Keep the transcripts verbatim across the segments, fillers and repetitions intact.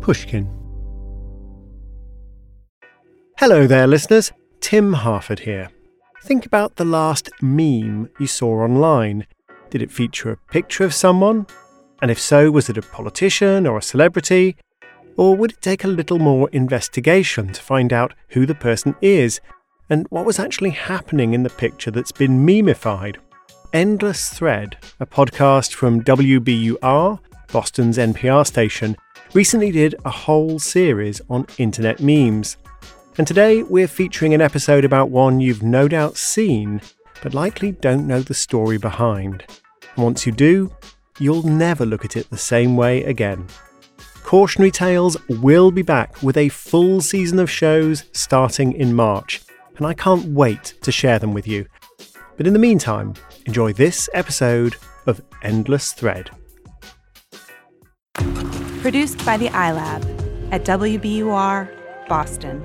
Pushkin. Hello there, listeners. Tim Harford here. Think about the last meme you saw online. Did it feature a picture of someone? And if so, was it a politician or a celebrity? Or would it take a little more investigation to find out who the person is and what was actually happening in the picture that's been memified? Endless Thread, a podcast from W B U R, Boston's N P R station, recently did a whole series on internet memes. And today we're featuring an episode about one you've no doubt seen, but likely don't know the story behind. And once you do, you'll never look at it the same way again. Cautionary Tales will be back with a full season of shows starting in March, and I can't wait to share them with you. But in the meantime, enjoy this episode of Endless Thread. Produced by the iLab at W B U R, Boston.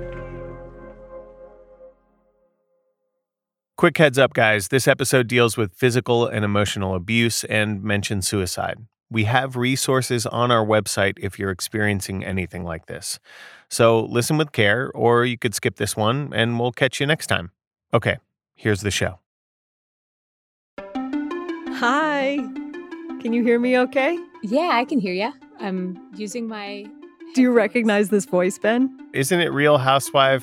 Quick heads up, guys. This episode deals with physical and emotional abuse and mentions suicide. We have resources on our website if you're experiencing anything like this. So listen with care, or you could skip this one, and we'll catch you next time. Okay, here's the show. Hi. Can you hear me okay? Yeah, I can hear you. I'm using my... Do you recognize this voice, Ben? Isn't it Real Housewife?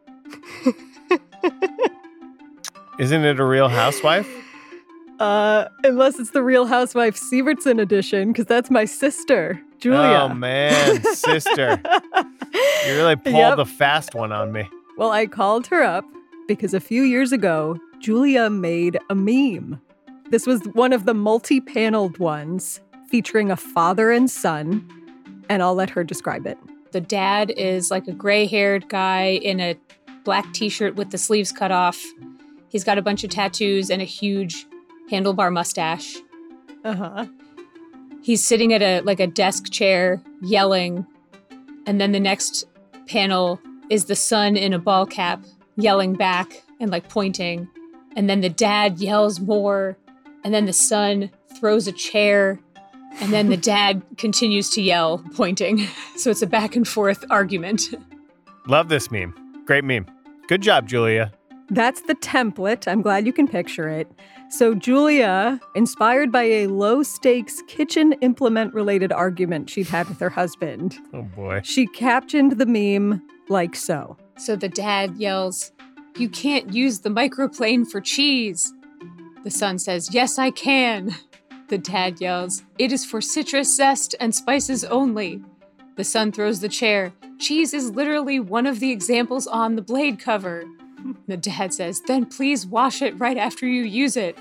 Isn't it a Real Housewife? Uh, unless it's the Real Housewife Sievertson edition, because that's my sister, Julia. Oh, man, sister. You really pulled Yep. the fast one on me. Well, I called her up because a few years ago, Julia made a meme. This was one of the multi-paneled ones featuring a father and son, and I'll let her describe it. The dad is like a gray-haired guy in a black t-shirt with the sleeves cut off. He's got a bunch of tattoos and a huge handlebar mustache. Uh-huh. He's sitting at a like a desk chair yelling. And then the next panel is the son in a ball cap yelling back and like pointing. And then the dad yells more. And then the son throws a chair. And then the dad continues to yell, pointing. So it's a back and forth argument. Love this meme. Great meme. Good job, Julia. That's the template. I'm glad you can picture it. So Julia, inspired by a low-stakes kitchen implement-related argument she'd had with her husband, Oh, boy. she captioned the meme like so. So the dad yells, "You can't use the microplane for cheese." The son says, "Yes, I can." The dad yells, "It is for citrus zest and spices only." The son throws the chair. "Cheese is literally one of the examples on the blade cover." The dad says, "Then please wash it right after you use it."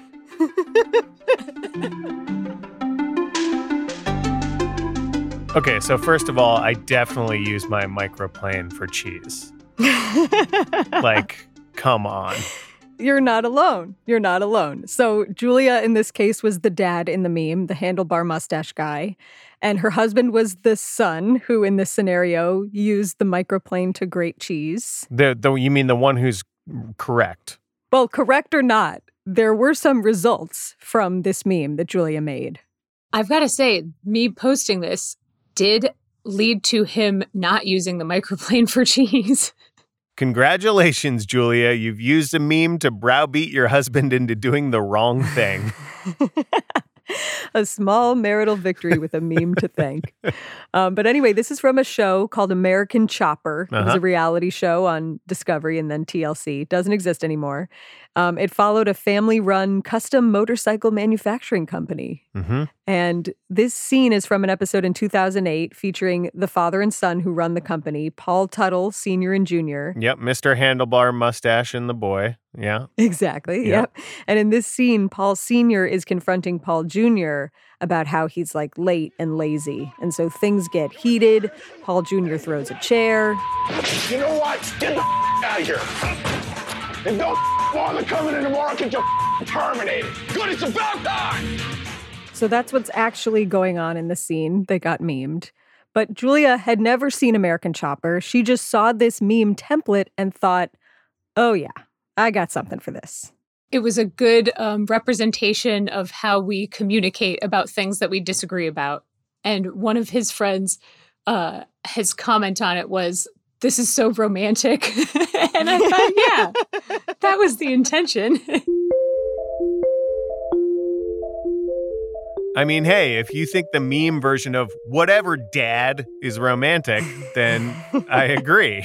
Okay, so first of all, I definitely use my microplane for cheese. Like, come on. You're not alone. You're not alone. So Julia, in this case, was the dad in the meme, the handlebar mustache guy. And her husband was the son who, in this scenario, used the microplane to grate cheese. The, the You mean the one who's correct? Well, correct or not, there were some results from this meme that Julia made. I've got to say, me posting this did lead to him not using the microplane for cheese. Congratulations, Julia. You've used a meme to browbeat your husband into doing the wrong thing. A small marital victory with a meme to thank. Um, but anyway, this is from a show called American Chopper. It was Uh-huh. a reality show on Discovery and then T L C. Doesn't exist anymore. Um, it followed a family-run custom motorcycle manufacturing company. Mm-hmm. And this scene is from an episode in two thousand eight featuring the father and son who run the company, Paul Tuttle, Senior and Junior Yep, Mister Handlebar Mustache and the boy. Yeah. Exactly. Yep. Yep. And in this scene, Paul Senior is confronting Paul Junior about how he's like late and lazy. And so things get heated. Paul Junior throws a chair. You know what? Get the out of here. And don't bother coming in tomorrow because you're terminated. Good, it's about time. So that's what's actually going on in the scene that got memed. But Julia had never seen American Chopper. She just saw this meme template and thought, oh yeah, I got something for this. It was a good um, representation of how we communicate about things that we disagree about. And one of his friends uh, his comment on it was, "This is so romantic." And I thought, yeah, that was the intention. I mean, hey, if you think the meme version of whatever dad is romantic, then I agree.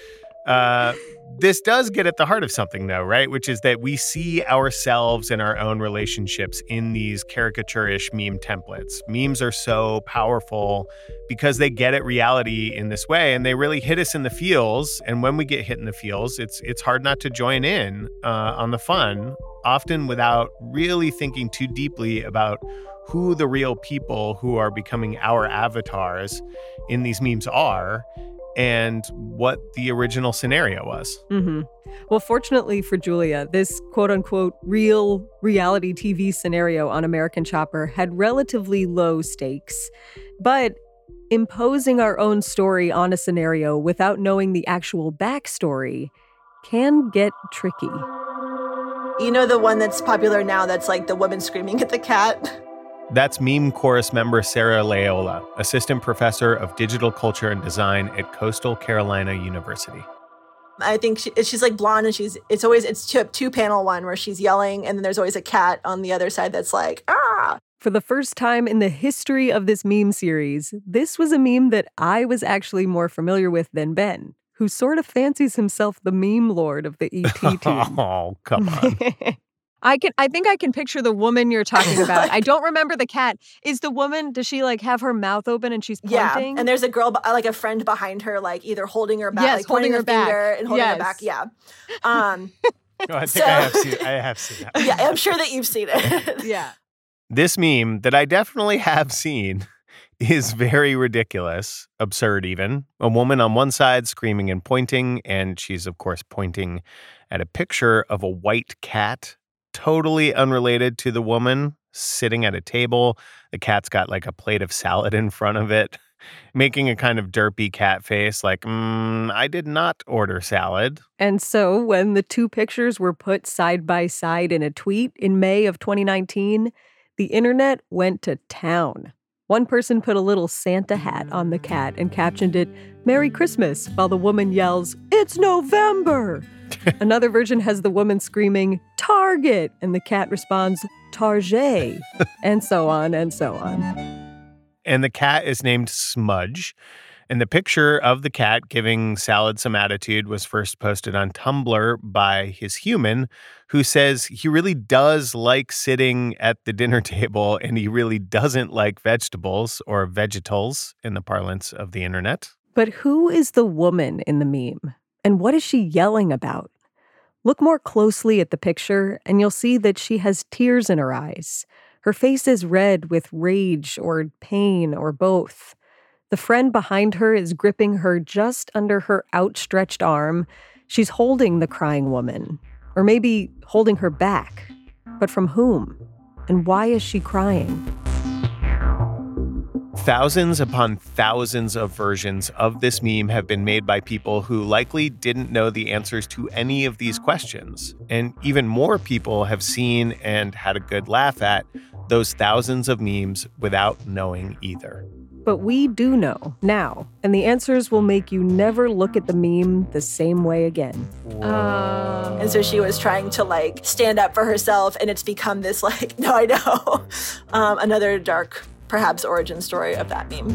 Uh, this does get at the heart of something, though, right? Which is that we see ourselves and our own relationships in these caricature-ish meme templates. Memes are so powerful because they get at reality in this way, and they really hit us in the feels. And when we get hit in the feels, it's it's hard not to join in uh, on the fun, often without really thinking too deeply about who the real people who are becoming our avatars in these memes are and what the original scenario was. Mm-hmm. Well, fortunately for Julia, this quote-unquote real reality T V scenario on American Chopper had relatively low stakes. But imposing our own story on a scenario without knowing the actual backstory can get tricky. You know the one that's popular now that's like the woman screaming at the cat? That's meme chorus member Sarah Laola, assistant professor of digital culture and design at Coastal Carolina University. I think she, she's like blonde, and she's it's always it's two, two panel one where she's yelling, and then there's always a cat on the other side that's like, ah. For the first time in the history of this meme series, this was a meme that I was actually more familiar with than Ben, who sort of fancies himself the meme lord of the E T team. Oh, come on. I can. I think I can picture the woman you're talking about. I don't remember the cat. Is the woman, does she like have her mouth open and she's pointing? Yeah, and there's a girl, like a friend behind her, like either holding her back, yes, like holding pointing her back. finger and holding yes. her back. Yeah. Um, no, I think so, I have seen I have seen that. Yeah, I'm sure that you've seen it. Yeah. This meme that I definitely have seen is very ridiculous, absurd even. A woman on one side screaming and pointing, and she's, of course, pointing at a picture of a white cat, totally unrelated to the woman sitting at a table. The cat's got like a plate of salad in front of it, making a kind of derpy cat face like, mm, I did not order salad. And so when the two pictures were put side by side in a tweet in May of twenty nineteen, the internet went to town. One person put a little Santa hat on the cat and captioned it, "Merry Christmas," while the woman yells, "It's November." Another version has the woman screaming, "Target," and the cat responds, "Target," and so on and so on. And the cat is named Smudge. And the picture of the cat giving salad some attitude was first posted on Tumblr by his human, who says he really does like sitting at the dinner table and he really doesn't like vegetables or vegetals in the parlance of the internet. But who is the woman in the meme? And what is she yelling about? Look more closely at the picture and you'll see that she has tears in her eyes. Her face is red with rage or pain or both. The friend behind her is gripping her just under her outstretched arm. She's holding the crying woman, or maybe holding her back. But from whom? And why is she crying? Thousands upon thousands of versions of this meme have been made by people who likely didn't know the answers to any of these questions. And even more people have seen and had a good laugh at those thousands of memes without knowing either. But we do know now, and the answers will make you never look at the meme the same way again. Um, and so she was trying to like stand up for herself, and it's become this like, no, I know, um, another dark, perhaps origin story of that meme.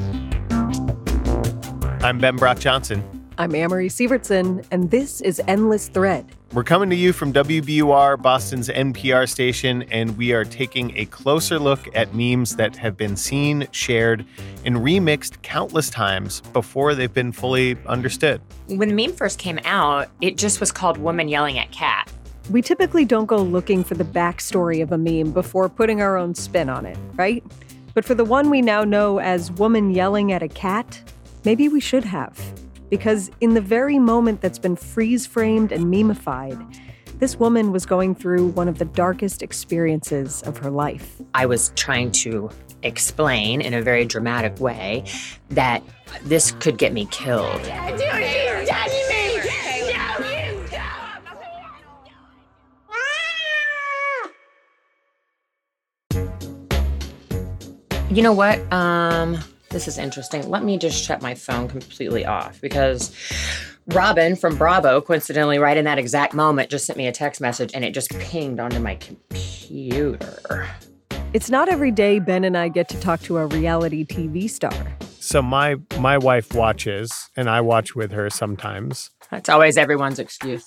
I'm Ben Brock Johnson. I'm Amory Sievertson, and this is Endless Thread. We're coming to you from W B U R, Boston's N P R station, and we are taking a closer look at memes that have been seen, shared, and remixed countless times before they've been fully understood. When the meme first came out, it just was called Woman Yelling at Cat. We typically don't go looking for the backstory of a meme before putting our own spin on it, right? But for the one we now know as Woman Yelling at a Cat, maybe we should have. Because in the very moment that's been freeze-framed and memeified, this woman was going through one of the darkest experiences of her life. I was trying to explain in a very dramatic way that this could get me killed. You know what? Um, This is interesting. Let me just shut my phone completely off because Robin from Bravo, coincidentally, right in that exact moment, just sent me a text message and it just pinged onto my computer. It's not every day Ben and I get to talk to a reality T V star. So my my wife watches, and I watch with her sometimes. That's always everyone's excuse.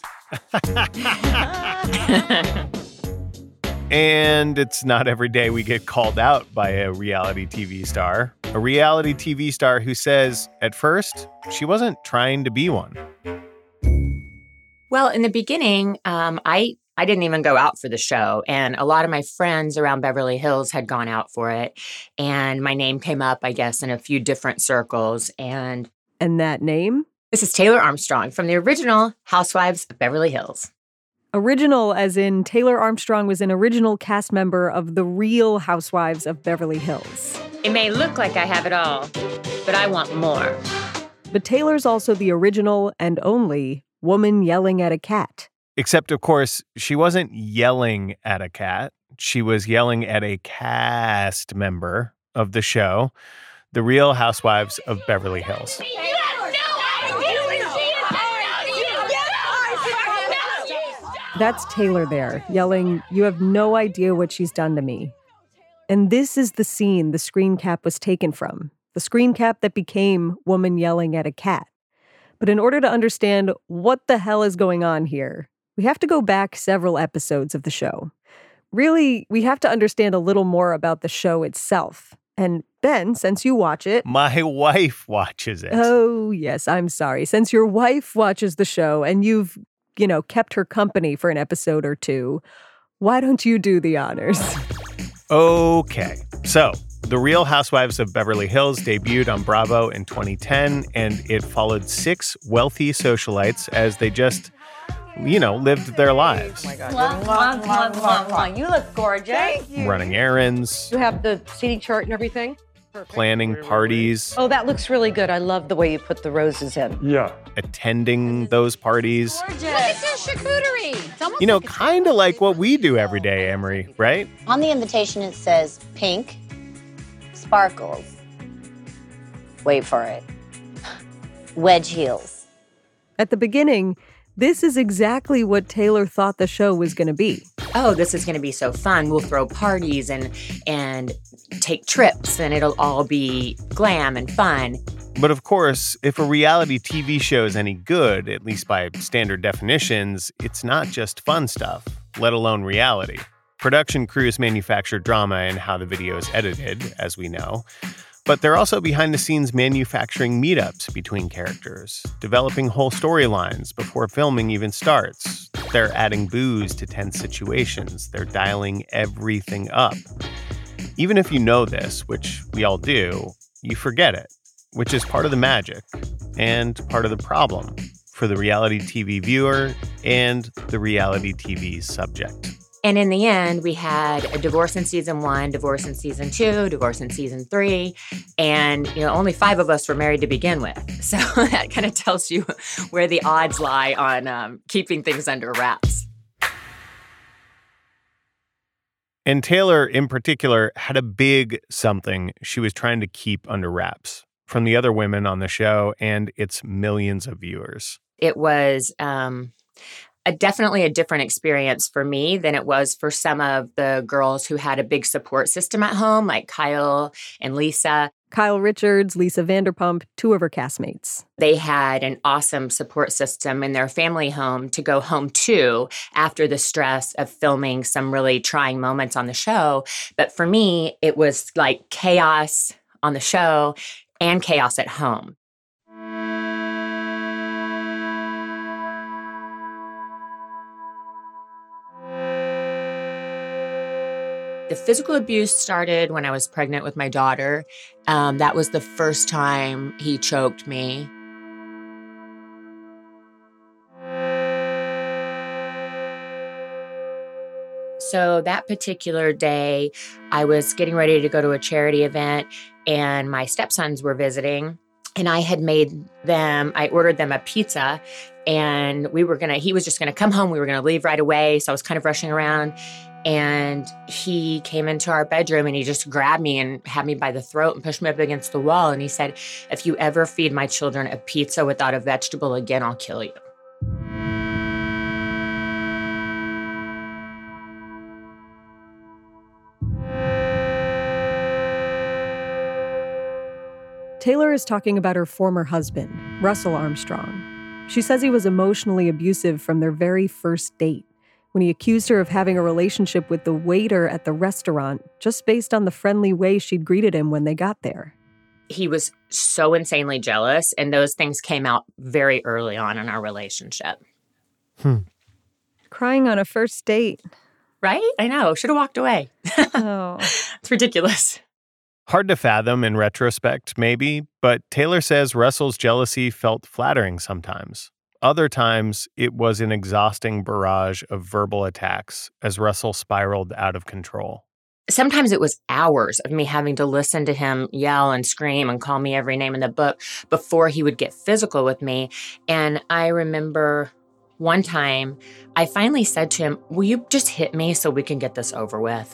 And it's not every day we get called out by a reality T V star. A reality T V star who says, at first, she wasn't trying to be one. Well, in the beginning, um, I, I didn't even go out for the show. And a lot of my friends around Beverly Hills had gone out for it. And my name came up, I guess, in a few different circles. And And that name? this is Taylor Armstrong from the original Housewives of Beverly Hills. Original as in Taylor Armstrong was an original cast member of The Real Housewives of Beverly Hills. It may look like I have it all, but I want more. But Taylor's also the original and only woman yelling at a cat. Except, of course, she wasn't yelling at a cat. She was yelling at a cast member of the show, The Real Housewives of Beverly Hills. That's Taylor there, yelling, "You have no idea what she's done to me." And this is the scene the screen cap was taken from, the screen cap that became woman yelling at a cat. But in order to understand what the hell is going on here, we have to go back several episodes of the show. Really, we have to understand a little more about the show itself. And Ben, since you watch it... My wife watches it. Oh, yes, I'm sorry. Since your wife watches the show and you've you know, kept her company for an episode or two, why don't you do the honors? Okay, so The Real Housewives of Beverly Hills debuted on Bravo in twenty ten, and it followed six wealthy socialites as they just, you know, lived their lives. Oh my God. Mwah, mwah, mwah, mwah, mwah. You look gorgeous. Thank you. Running errands. You have the seating chart and everything? Perfect. Planning parties. Oh, that looks really good. I love the way you put the roses in. Yeah. Attending those parties. Gorgeous. Look at this charcuterie. You know, kind of like what we do every day, Emery, right? On the invitation, it says pink, sparkles. Wait for it. Wedge heels. At the beginning, this is exactly what Taylor thought the show was going to be. Oh, this is going to be so fun. We'll throw parties and and take trips, and it'll all be glam and fun. But of course, if a reality T V show is any good, at least by standard definitions, it's not just fun stuff, let alone reality. Production crews manufacture drama and how the video is edited, as we know. But they're also behind the scenes manufacturing meetups between characters, developing whole storylines before filming even starts. They're adding booze to tense situations. They're dialing everything up. Even if you know this, which we all do, you forget it, which is part of the magic and part of the problem for the reality T V viewer and the reality T V subject. And in the end, we had a divorce in season one, divorce in season two, divorce in season three. And, you know, only five of us were married to begin with. So that kind of tells you where the odds lie on um, keeping things under wraps. And Taylor, in particular, had a big something she was trying to keep under wraps from the other women on the show and its millions of viewers. It was... Um, A, definitely a different experience for me than it was for some of the girls who had a big support system at home, like Kyle and Lisa. Kyle Richards, Lisa Vanderpump, two of her castmates. They had an awesome support system in their family home to go home to after the stress of filming some really trying moments on the show. But for me, it was like chaos on the show and chaos at home. The physical abuse started when I was pregnant with my daughter. Um, that was the first time he choked me. So that particular day, I was getting ready to go to a charity event, and my stepsons were visiting. And I had made them, I ordered them a pizza, and we were gonna, he was just gonna come home. We were gonna leave right away. So I was kind of rushing around. And he came into our bedroom and he just grabbed me and had me by the throat and pushed me up against the wall. And he said, if you ever feed my children a pizza without a vegetable again, I'll kill you. Taylor is talking about her former husband, Russell Armstrong. She says he was emotionally abusive from their very first date, when he accused her of having a relationship with the waiter at the restaurant just based on the friendly way she'd greeted him when they got there. He was so insanely jealous, and those things came out very early on in our relationship. Hmm. Crying on a first date. Right? I know. Should have walked away. Oh. It's ridiculous. Hard to fathom in retrospect, maybe, but Taylor says Russell's jealousy felt flattering sometimes. Other times, it was an exhausting barrage of verbal attacks as Russell spiraled out of control. Sometimes it was hours of me having to listen to him yell and scream and call me every name in the book before he would get physical with me. And I remember one time, I finally said to him, will you just hit me so we can get this over with?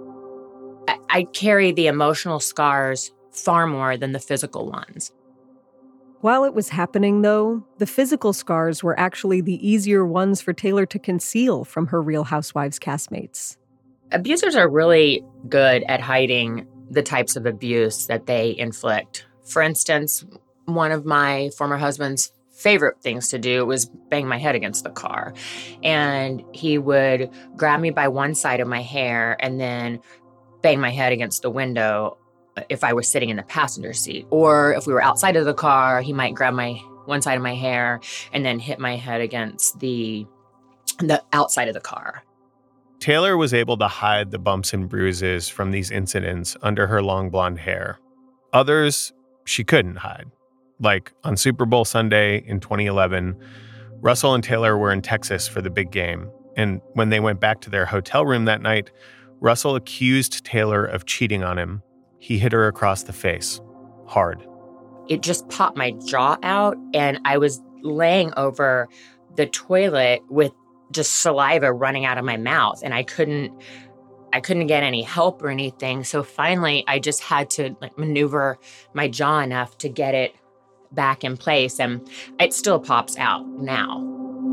I, I carry the emotional scars far more than the physical ones. While it was happening, though, the physical scars were actually the easier ones for Taylor to conceal from her Real Housewives castmates. Abusers are really good at hiding the types of abuse that they inflict. For instance, one of my former husband's favorite things to do was bang my head against the car. And he would grab me by one side of my hair and then bang my head against the window if I was sitting in the passenger seat. Or if we were outside of the car, he might grab my one side of my hair and then hit my head against the the outside of the car. Taylor was able to hide the bumps and bruises from these incidents under her long blonde hair. Others, she couldn't hide. Like on Super Bowl Sunday in twenty eleven, Russell and Taylor were in Texas for the big game. And when they went back to their hotel room that night, Russell accused Taylor of cheating on him. He hit her across the face, hard. It just popped my jaw out, and I was laying over the toilet with just saliva running out of my mouth, and I couldn't I couldn't get any help or anything. So finally, I just had to like maneuver my jaw enough to get it back in place, and it still pops out now.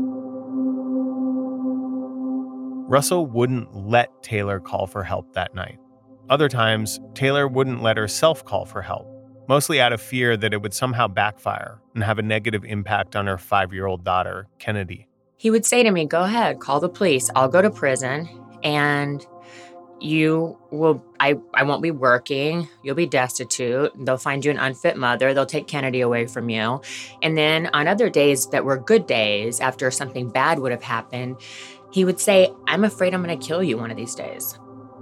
Russell wouldn't let Taylor call for help that night. Other times, Taylor wouldn't let herself call for help, mostly out of fear that it would somehow backfire and have a negative impact on her five-year-old daughter, Kennedy. He would say to me, go ahead, call the police. I'll go to prison, and you will, I, I won't be working. You'll be destitute. They'll find you an unfit mother. They'll take Kennedy away from you. And then on other days that were good days, after something bad would have happened, he would say, I'm afraid I'm going to kill you one of these days.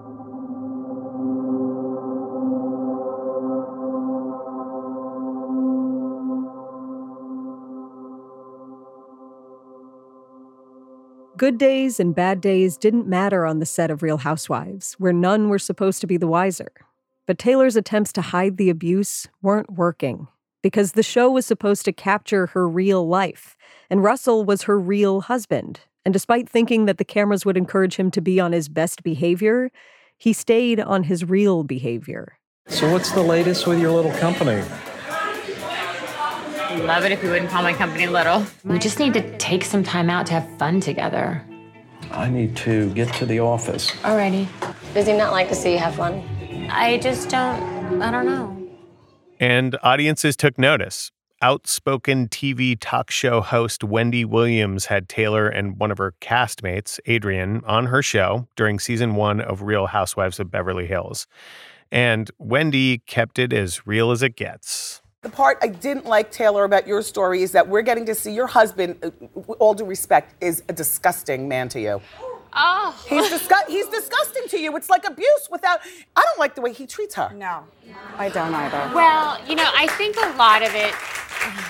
Good days and bad days didn't matter on the set of Real Housewives, where none were supposed to be the wiser. But Taylor's attempts to hide the abuse weren't working, because the show was supposed to capture her real life, and Russell was her real husband. And despite thinking that the cameras would encourage him to be on his best behavior, he stayed on his real behavior. So what's the latest with your little company? I'd love it if you wouldn't call my company little. We just need to take some time out to have fun together. I need to get to the office. Alrighty. Does he not like to see you have fun? I just don't, I don't know. And audiences took notice. Outspoken T V talk show host Wendy Williams had Taylor and one of her castmates, Adrienne, on her show during season one of Real Housewives of Beverly Hills. And Wendy kept it as real as it gets. The part I didn't like, Taylor, about your story is that we're getting to see your husband, with all due respect, is a disgusting man to you. Oh. He's, disgu- he's disgusting to you. It's like abuse without... I don't like the way he treats her. No, I don't either. Well, you know, I think a lot of it...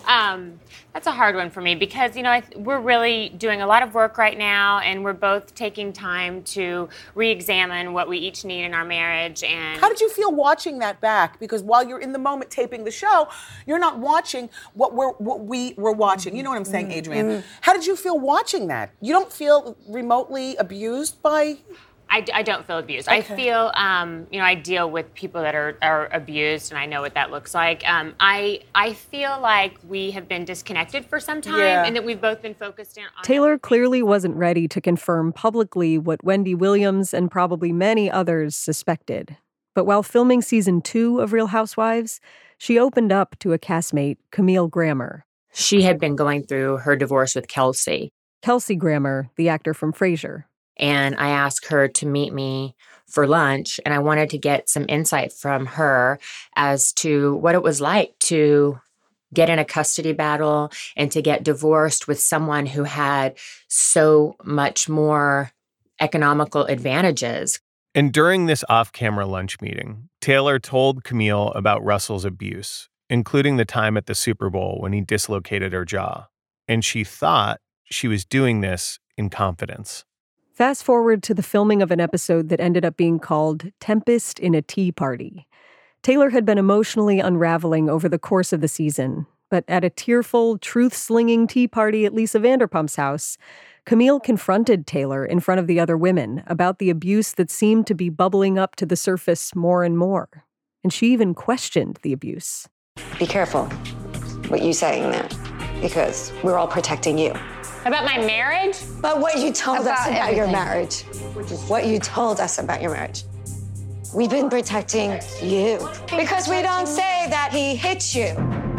Um, that's a hard one for me because, you know, I th- we're really doing a lot of work right now, and we're both taking time to re-examine what we each need in our marriage. And how did you feel watching that back? Because while you're in the moment taping the show, you're not watching what we're what we were watching. You know what I'm saying, Adrienne? Mm-hmm. How did you feel watching that? You don't feel remotely abused by? I, I don't feel abused. Okay. I feel, um, you know, I deal with people that are, are abused, and I know what that looks like. Um, I I feel like we have been disconnected for some time, Yeah. and that we've both been focused in on. Taylor clearly wasn't ready to confirm publicly what Wendy Williams and probably many others suspected. But while filming season two of Real Housewives, she opened up to a castmate, Camille Grammer. She had been going through her divorce with Kelsey. Kelsey Grammer, the actor from Frasier. And I asked her to meet me for lunch, and I wanted to get some insight from her as to what it was like to get in a custody battle and to get divorced with someone who had so much more economical advantages. And during this off-camera lunch meeting, Taylor told Camille about Russell's abuse, including the time at the Super Bowl when he dislocated her jaw. And she thought she was doing this in confidence. Fast forward to the filming of an episode that ended up being called Tempest in a Tea Party. Taylor had been emotionally unraveling over the course of the season, but at a tearful, truth-slinging tea party at Lisa Vanderpump's house, Camille confronted Taylor in front of the other women about the abuse that seemed to be bubbling up to the surface more and more. And she even questioned the abuse. Be careful what you saying there, because we're all protecting you. About my marriage? But what you told About us about everything. your marriage. What you told us about your marriage. We've been protecting you. Because we don't say that he hit you.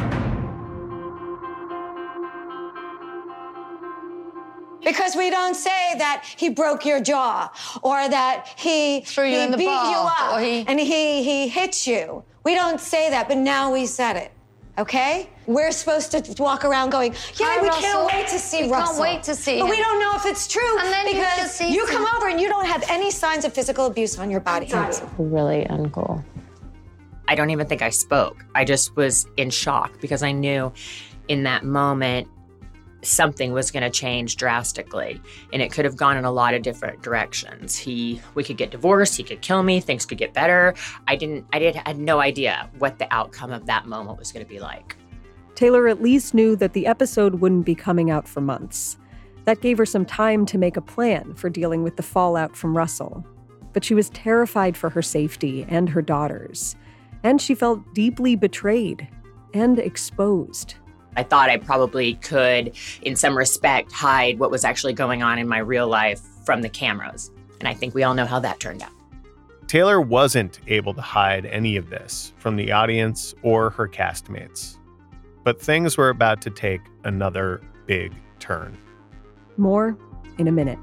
Because we don't say that he broke your jaw or that he, Threw you he in the beat ball, you up or he- and he, he hit you. We don't say that, but now we said it. Okay? We're supposed to walk around going, yeah, Hi, we Russell. can't wait to see We Russell. can't wait to see But him. we don't know if it's true And then you because just see you some- come over and you don't have any signs of physical abuse on your body. Really uncool. I don't even think I spoke. I just was in shock because I knew in that moment something was going to change drastically, and it could have gone in a lot of different directions. He, we could get divorced, he could kill me, things could get better. I didn't, I did, had no idea what the outcome of that moment was going to be like. Taylor at least knew that the episode wouldn't be coming out for months. That gave her some time to make a plan for dealing with the fallout from Russell. But she was terrified for her safety and her daughters. And she felt deeply betrayed and exposed. I thought I probably could, in some respect, hide what was actually going on in my real life from the cameras. And I think we all know how that turned out. Taylor wasn't able to hide any of this from the audience or her castmates. But things were about to take another big turn. More in a minute.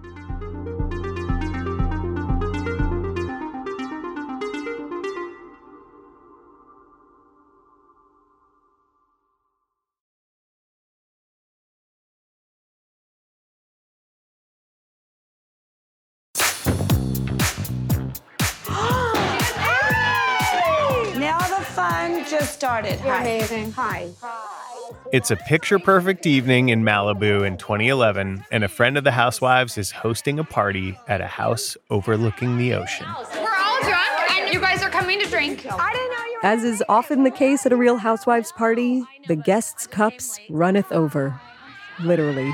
Now the fun just started. You're Hi. amazing. Hi. It's a picture-perfect evening in Malibu in twenty eleven, and a friend of the Housewives is hosting a party at a house overlooking the ocean. We're all drunk, and you guys are coming to drink. I didn't know you As is often the case at a Real Housewives party, the guests' cups runneth over. Literally.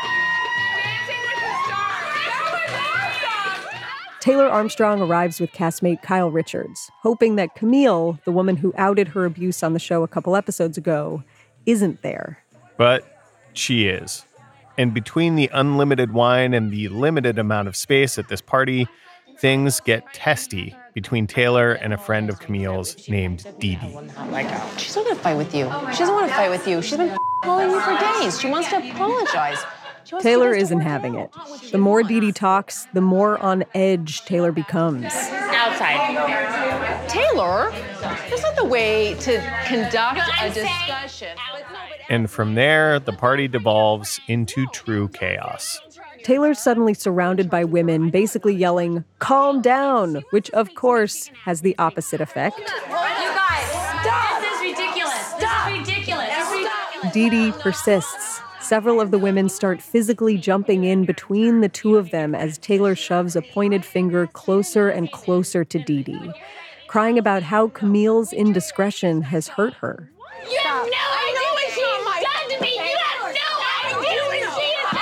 Taylor Armstrong arrives with castmate Kyle Richards, hoping that Camille, the woman who outed her abuse on the show a couple episodes ago, isn't there. But she is. And between the unlimited wine and the limited amount of space at this party, things get testy between Taylor and a friend of Camille's named Dee Dee. She's not gonna fight with you. She doesn't want to fight with you. She's been calling you for days. She wants to apologize. She wants Taylor you guys to isn't work it having it. out. The more Dee Dee talks, the more on edge Taylor becomes. Outside. Taylor, that's not the way to conduct a discussion. And from there, the party devolves into true chaos. Taylor's suddenly surrounded by women basically yelling, "Calm down," which of course has the opposite effect. You guys, stop! This is ridiculous. Stop! This is ridiculous. Stop. Dee Dee persists. Several of the women start physically jumping in between the two of them as Taylor shoves a pointed finger closer and closer to Dee Dee, crying about how Camille's indiscretion has hurt her. You have no idea what she's done to me. You have no idea what she has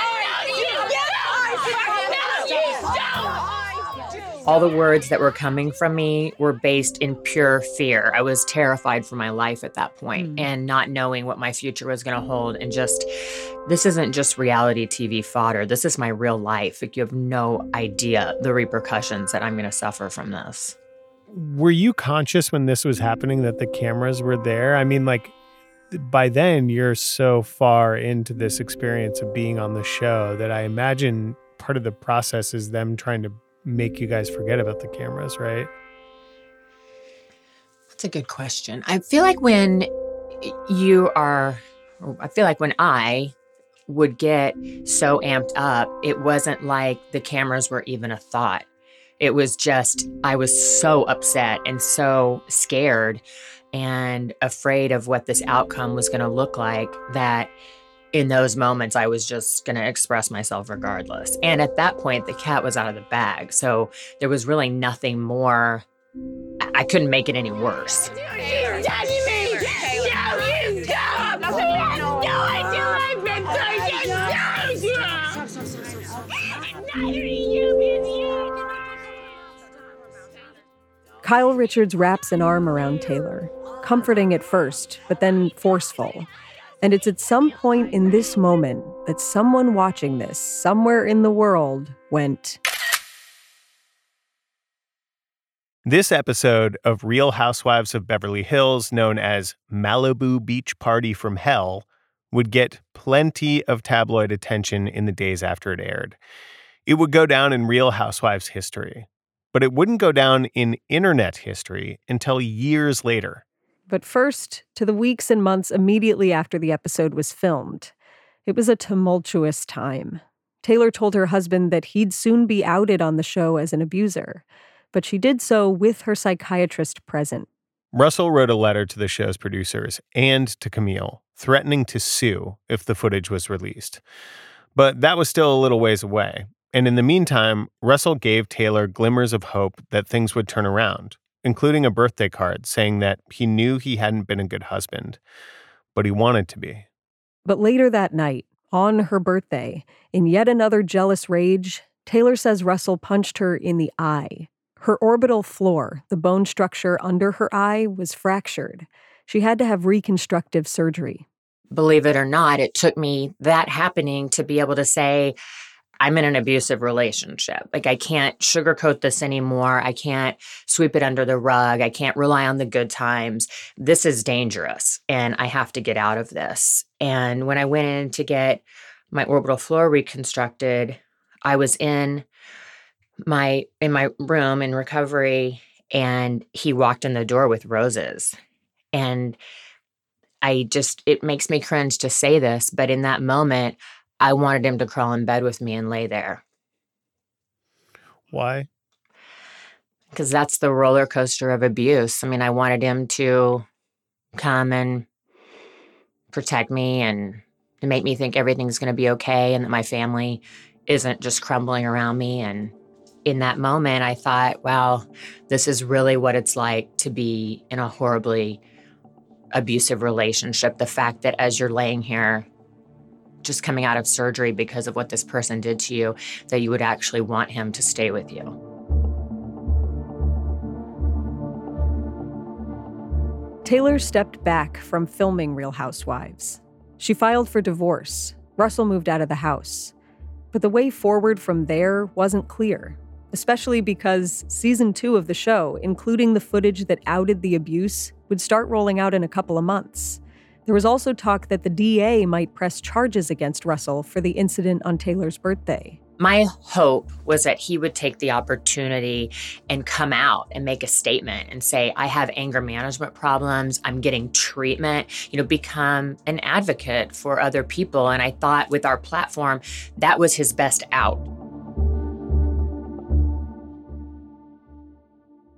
done to you. All the words that were coming from me were based in pure fear. I was terrified for my life at that point, mm. and not knowing what my future was going to hold. And just, this isn't just reality T V fodder. This is my real life. Like, you have no idea the repercussions that I'm going to suffer from this. Were you conscious when this was happening that the cameras were there? I mean, like, by then you're so far into this experience of being on the show that I imagine part of the process is them trying to make you guys forget about the cameras, right? That's a good question. I feel like when you are, I feel like when I would get so amped up, it wasn't like the cameras were even a thought. It was just, I was so upset and so scared and afraid of what this outcome was going to look like that in those moments, I was just going to express myself regardless. And at that point, the cat was out of the bag. So there was really nothing more. I couldn't make it any worse. She's touching me! No, you stop! She has no idea what I've been through! You stop! Stop, stop, stop, stop. Neither do you, bitch! Kyle Richards wraps an arm around Taylor, comforting at first, but then forceful. And it's at some point in this moment that someone watching this, somewhere in the world, went... This episode of Real Housewives of Beverly Hills, known as Malibu Beach Party from Hell, would get plenty of tabloid attention in the days after it aired. It would go down in Real Housewives history, but it wouldn't go down in internet history until years later. But first, to the weeks and months immediately after the episode was filmed. It was a tumultuous time. Taylor told her husband that he'd soon be outed on the show as an abuser, but she did so with her psychiatrist present. Russell wrote a letter to the show's producers and to Camille, threatening to sue if the footage was released. But that was still a little ways away. And in the meantime, Russell gave Taylor glimmers of hope that things would turn around, including a birthday card saying that he knew he hadn't been a good husband, but he wanted to be. But later that night, on her birthday, in yet another jealous rage, Taylor says Russell punched her in the eye. Her orbital floor, the bone structure under her eye, was fractured. She had to have reconstructive surgery. Believe it or not, it took me that happening to be able to say, I'm in an abusive relationship. Like, I can't sugarcoat this anymore. I can't sweep it under the rug. I can't rely on the good times. This is dangerous, and I have to get out of this. And when I went in to get my orbital floor reconstructed, I was in my in my room in recovery, and he walked in the door with roses. And I just, it makes me cringe to say this, but in that moment, I wanted him to crawl in bed with me and lay there. Why? Because that's the roller coaster of abuse. I mean, I wanted him to come and protect me and to make me think everything's going to be okay and that my family isn't just crumbling around me. And in that moment, I thought, wow, this is really what it's like to be in a horribly abusive relationship. The fact that as you're laying here, just coming out of surgery because of what this person did to you, that you would actually want him to stay with you. Taylor stepped back from filming Real Housewives. She filed for divorce. Russell moved out of the house. But the way forward from there wasn't clear, especially because season two of the show, including the footage that outed the abuse, would start rolling out in a couple of months. There was also talk that the D A might press charges against Russell for the incident on Taylor's birthday. My hope was that he would take the opportunity and come out and make a statement and say, I have anger management problems, I'm getting treatment, you know, become an advocate for other people. And I thought with our platform, that was his best out.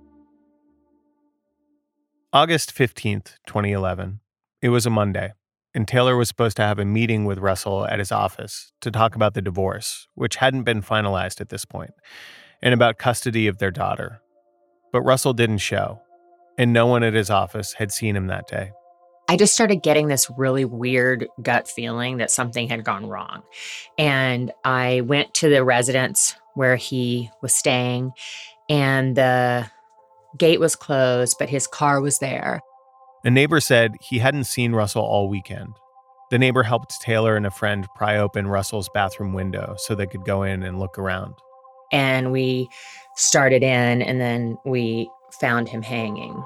August fifteenth, twenty eleven. It was a Monday. and Taylor was supposed to have a meeting with Russell at his office to talk about the divorce, which hadn't been finalized at this point, and about custody of their daughter. But Russell didn't show, and no one at his office had seen him that day. I just started getting this really weird gut feeling that something had gone wrong. And I went to the residence where he was staying, and the gate was closed, but his car was there. A neighbor said he hadn't seen Russell all weekend. The neighbor helped Taylor and a friend pry open Russell's bathroom window so they could go in and look around. And we started in, and then we found him hanging.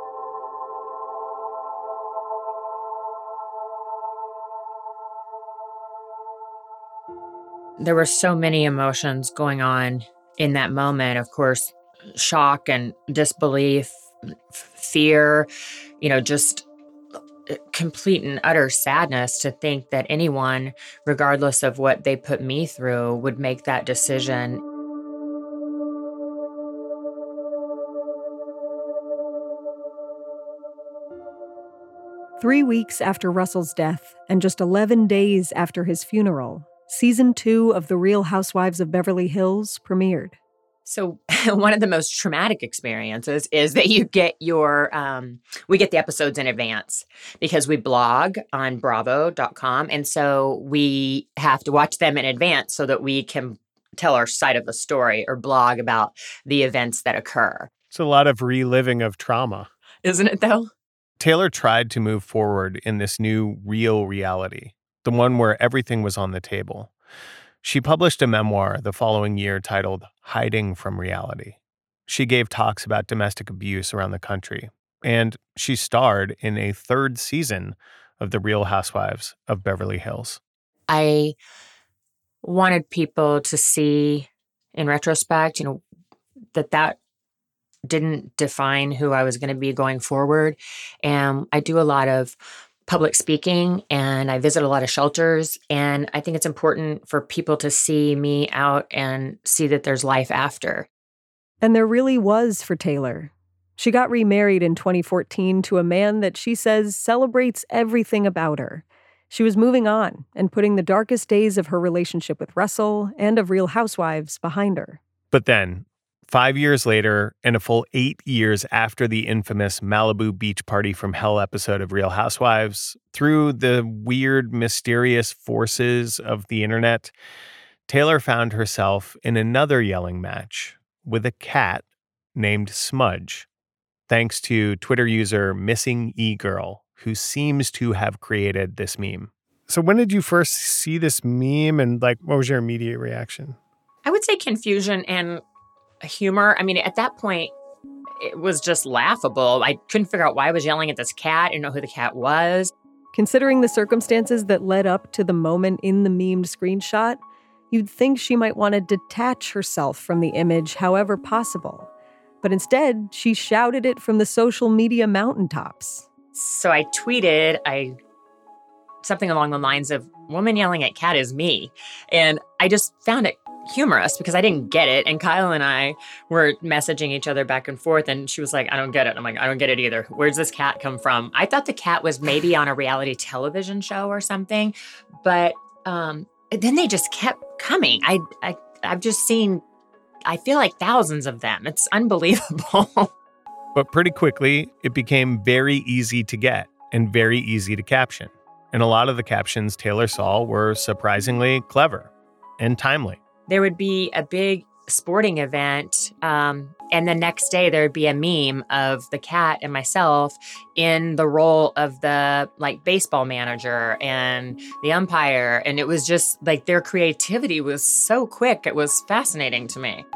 There were so many emotions going on in that moment. Of course, shock and disbelief, f- fear, you know, just complete and utter sadness to think that anyone, regardless of what they put me through, would make that decision. Three weeks after Russell's death, and just eleven days after his funeral, Season two of The Real Housewives of Beverly Hills premiered. So one of the most traumatic experiences is that you get your, um, we get the episodes in advance because we blog on bravo dot com. And so we have to watch them in advance so that we can tell our side of the story or blog about the events that occur. It's a lot of reliving of trauma. Isn't it, though? Taylor tried to move forward in this new real reality, the one where everything was on the table. She published a memoir the following year titled Hiding from Reality. She gave talks about domestic abuse around the country, and she starred in a third season of The Real Housewives of Beverly Hills. I wanted people to see, in retrospect, you know, that that didn't define who I was going to be going forward. And I do a lot of public speaking, and I visit a lot of shelters, and I think it's important for people to see me out and see that there's life after. And there really was for Taylor. She got remarried in twenty fourteen to a man that she says celebrates everything about her. She was moving on and putting the darkest days of her relationship with Russell and of Real Housewives behind her. But then, five years later, and a full eight years after the infamous Malibu Beach Party from Hell episode of Real Housewives, through the weird, mysterious forces of the internet, Taylor found herself in another yelling match with a cat named Smudge, thanks to Twitter user Missing E-Girl, who seems to have created this meme. So when did you first see this meme, and like, what was your immediate reaction? I would say confusion and humor. I mean, at that point, it was just laughable. I couldn't figure out why I was yelling at this cat. I didn't know who the cat was. Considering the circumstances that led up to the moment in the memed screenshot, you'd think she might want to detach herself from the image however possible. But instead, she shouted it from the social media mountaintops. So I tweeted, I something along the lines of, "Woman yelling at cat is me." And I just found it humorous because I didn't get it. And Kyle and I were messaging each other back and forth, and she was like, "I don't get it." I'm like, "I don't get it either. Where's this cat come from?" I thought the cat was maybe on a reality television show or something, but um, then they just kept coming. I, I, I've just seen, I feel like thousands of them. It's unbelievable. But pretty quickly, it became very easy to get and very easy to caption. And a lot of the captions Taylor saw were surprisingly clever and timely. There would be a big sporting event, um, and the next day there would be a meme of the cat and myself in the role of the like baseball manager and the umpire. And it was just like their creativity was so quick. It was fascinating to me.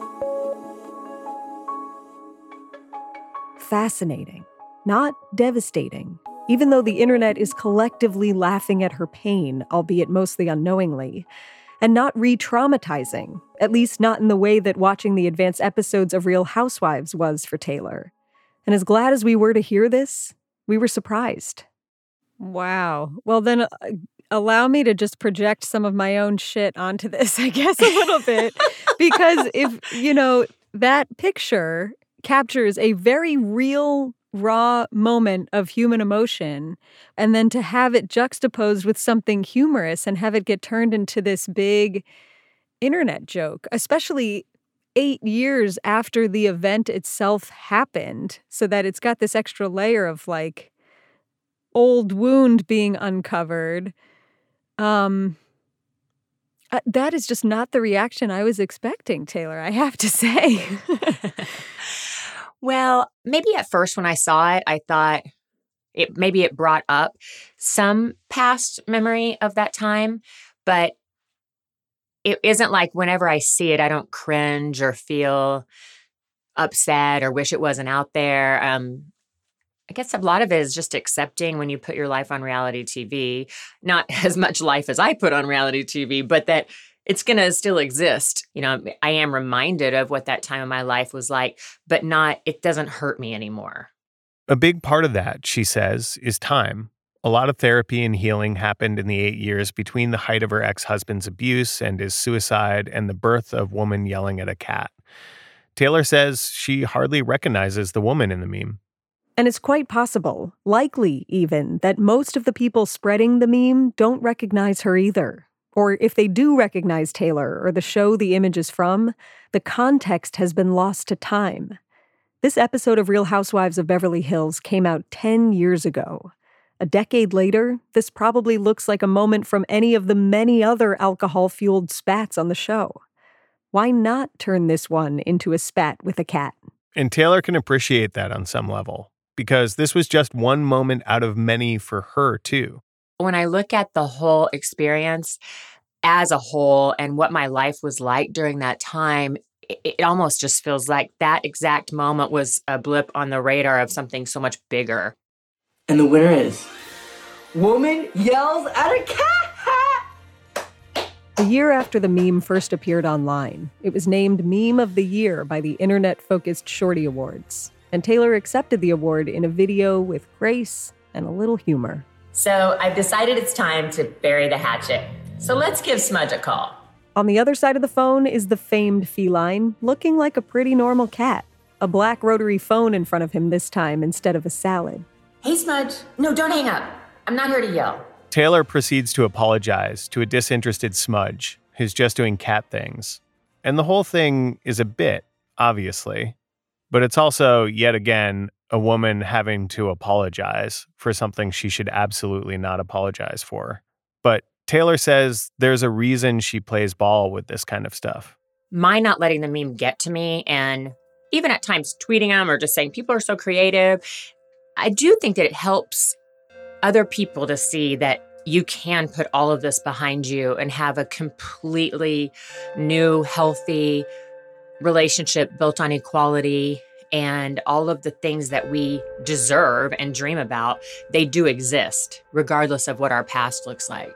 Fascinating, not devastating. Even though the internet is collectively laughing at her pain, albeit mostly unknowingly, and not re-traumatizing, at least not in the way that watching the advanced episodes of Real Housewives was for Taylor. And as glad as we were to hear this, we were surprised. Wow. Well, then uh, allow me to just project some of my own shit onto this, I guess, a little bit. Because if, you know, that picture captures a very real raw moment of human emotion, and then to have it juxtaposed with something humorous and have it get turned into this big internet joke, especially eight years after the event itself happened, so that it's got this extra layer of like old wound being uncovered. Um, uh, that is just not the reaction I was expecting, Taylor, I have to say. Well, maybe at first when I saw it, I thought it maybe it brought up some past memory of that time, but it isn't like whenever I see it, I don't cringe or feel upset or wish it wasn't out there. Um, I guess a lot of it is just accepting when you put your life on reality T V, not as much life as I put on reality T V, but that it's going to still exist. You know, I am reminded of what that time of my life was like, but not, it doesn't hurt me anymore. A big part of that, she says, is time. A lot of therapy and healing happened in the eight years between the height of her ex-husband's abuse and his suicide and the birth of Woman Yelling at a Cat. Taylor says she hardly recognizes the woman in the meme. And it's quite possible, likely even, that most of the people spreading the meme don't recognize her either. Or if they do recognize Taylor or the show the image is from, the context has been lost to time. This episode of Real Housewives of Beverly Hills came out ten years ago. A decade later, this probably looks like a moment from any of the many other alcohol-fueled spats on the show. Why not turn this one into a spat with a cat? And Taylor can appreciate that on some level, because this was just one moment out of many for her, too. When I look at the whole experience as a whole and what my life was like during that time, it, it almost just feels like that exact moment was a blip on the radar of something so much bigger. And the winner is Woman Yells at a Cat! A year after the meme first appeared online, it was named Meme of the Year by the Internet-focused Shorty Awards. And Taylor accepted the award in a video with grace and a little humor. So I've decided it's time to bury the hatchet. So let's give Smudge a call. On the other side of the phone is the famed feline, looking like a pretty normal cat. A black rotary phone in front of him this time instead of a salad. Hey, Smudge. No, don't hang up. I'm not here to yell. Taylor proceeds to apologize to a disinterested Smudge who's just doing cat things. And the whole thing is a bit, obviously. But it's also, yet again, a woman having to apologize for something she should absolutely not apologize for. But Taylor says there's a reason she plays ball with this kind of stuff. My not letting the meme get to me, and even at times tweeting them or just saying people are so creative, I do think that it helps other people to see that you can put all of this behind you and have a completely new, healthy relationship built on equality and all of the things that we deserve and dream about. They do exist, regardless of what our past looks like.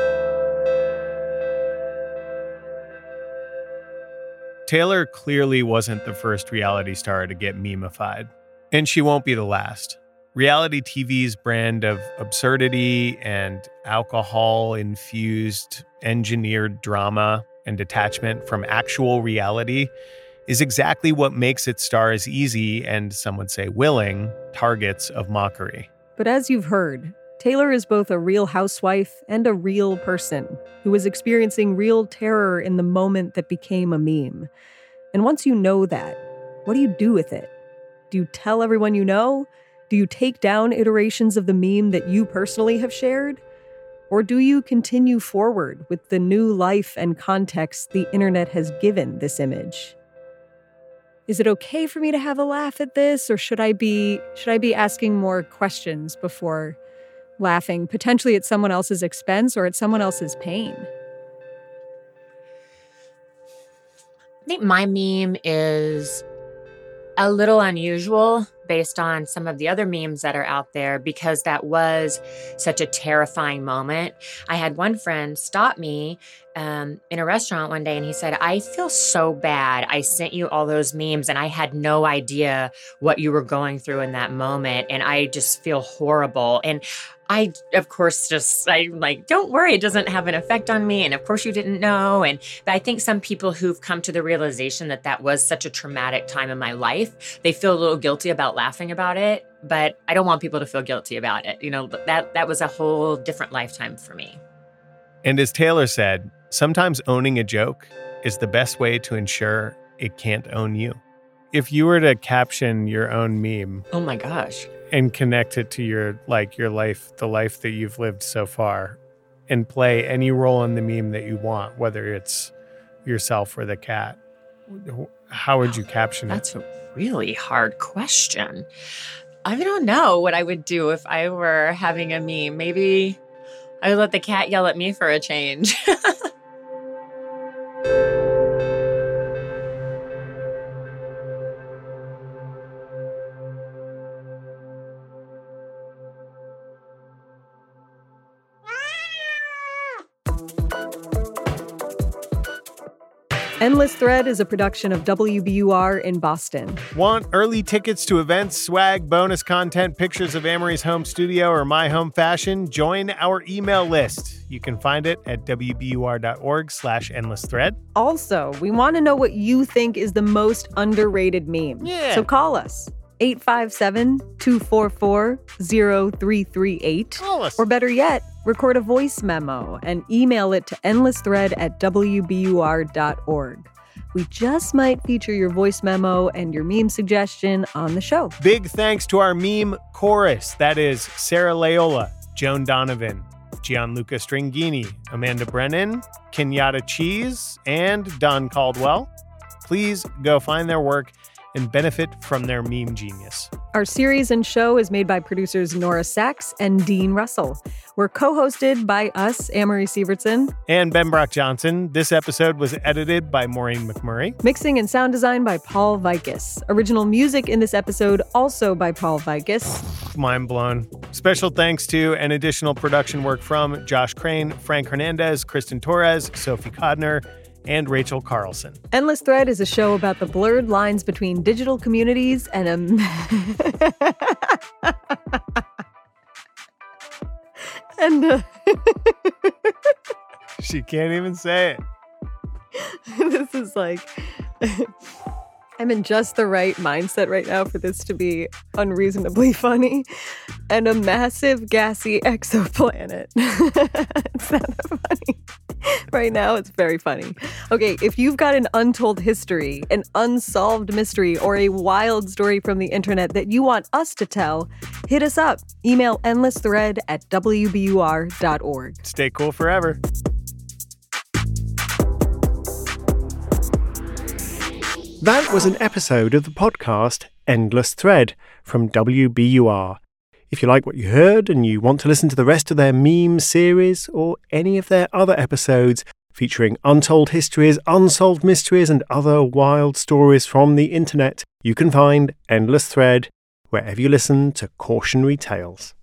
Taylor clearly wasn't the first reality star to get memified, and she won't be the last. Reality T V's brand of absurdity and alcohol-infused engineered drama and detachment from actual reality is exactly what makes its stars easy and, some would say willing, targets of mockery. But as you've heard, Taylor is both a real housewife and a real person who is experiencing real terror in the moment that became a meme. And once you know that, what do you do with it? Do you tell everyone you know? Do you take down iterations of the meme that you personally have shared? Or do you continue forward with the new life and context the internet has given this image? Is it okay for me to have a laugh at this, or should I be should I be asking more questions before laughing, potentially at someone else's expense or at someone else's pain? I think my meme is a little unusual based on some of the other memes that are out there because that was such a terrifying moment. I had one friend stop me um, in a restaurant one day and he said, I feel so bad. I sent you all those memes and I had no idea what you were going through in that moment. And I just feel horrible. And I, of course, just, I'm like, don't worry, it doesn't have an effect on me. And of course you didn't know. And but I think some people who've come to the realization that that was such a traumatic time in my life, they feel a little guilty about laughing about it, but I don't want people to feel guilty about it. You know, that that was a whole different lifetime for me. And as Taylor said, sometimes owning a joke is the best way to ensure it can't own you. If you were to caption your own meme, oh my gosh, and connect it to your like your life, the life that you've lived so far, and play any role in the meme that you want, whether it's yourself or the cat, how would you caption it? That's a really hard question. I don't know what I would do if I were having a meme. Maybe I would let the cat yell at me for a change. Endless Thread is a production of W B U R in Boston. Want early tickets to events, swag, bonus content, pictures of Amory's home studio, or My Home Fashion? Join our email list. You can find it at W B U R dot org slash endless thread. Also, we want to know what you think is the most underrated meme. Yeah. So call us. eight five seven, two four four, zero three three eight. Call us. Or better yet, record a voice memo and email it to endlessthread at W B U R dot org. We just might feature your voice memo and your meme suggestion on the show. Big thanks to our meme chorus. That is Sarah Layola, Joan Donovan, Gianluca Stringini, Amanda Brennan, Kenyatta Cheese, and Don Caldwell. Please go find their work and benefit from their meme genius. Our series and show is made by producers Nora Sachs and Dean Russell. We're co-hosted by us, Amory Sievertson. And Ben Brock Johnson. This episode was edited by Maureen McMurray. Mixing and sound design by Paul Vikis. Original music in this episode also by Paul Vikis. Mind blown. Special thanks to and additional production work from Josh Crane, Frank Hernandez, Kristen Torres, Sophie Codner, and Rachel Carlson. Endless Thread is a show about the blurred lines between digital communities and a... and uh... She can't even say it. This is like... I'm in just the right mindset right now for this to be unreasonably funny. And a massive gassy exoplanet. It's not that funny. Right now, it's very funny. Okay, if you've got an untold history, an unsolved mystery, or a wild story from the internet that you want us to tell, hit us up. Email endlessthread at W B U R dot org. Stay cool forever. That was an episode of the podcast Endless Thread from W B U R. If you like what you heard and you want to listen to the rest of their meme series or any of their other episodes featuring untold histories, unsolved mysteries, and other wild stories from the internet, you can find Endless Thread wherever you listen to cautionary tales.